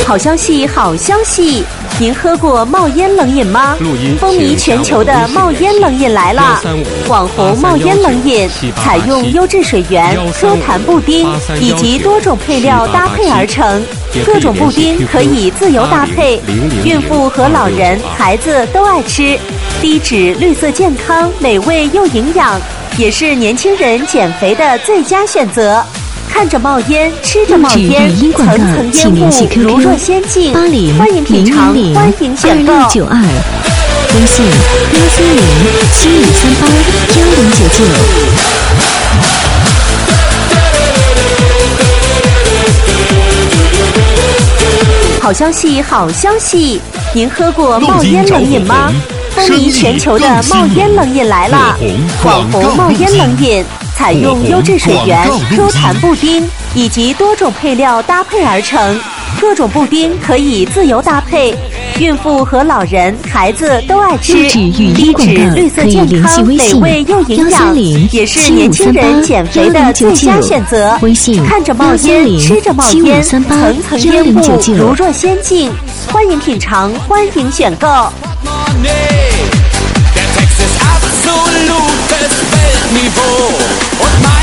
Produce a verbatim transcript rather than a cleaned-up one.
好消息，好消息！您喝过冒烟冷饮吗？风靡全球的冒烟冷饮来了！网红冒烟冷饮采用优质水源、科弹布丁以及多种配料搭配而成，各种布丁可以自由搭配，孕妇和老人、孩子都爱吃，低脂、绿色、健康、美味又营养，也是年轻人减肥的最佳选择。看着冒烟，吃着冒烟，层层烟雾如若仙境。欢迎品尝，欢迎选购。 二六九二，微信幺三零七五三八幺零九九。 好消息，好消息！您喝过冒烟冷饮吗？风靡全球的冒烟冷饮来了！网红冒烟冷饮采用优质水源、科弹布丁以及多种配料搭配而成，各种布丁可以自由搭配，孕妇和老人、孩子都爱吃，低脂、绿色、健康、美味又营养，也是年轻人减肥的最佳选择。看着冒烟，吃着冒烟，层层烟雾如若仙境。欢迎品尝，欢迎选购。 Der Text ist absolut das Weltniveau und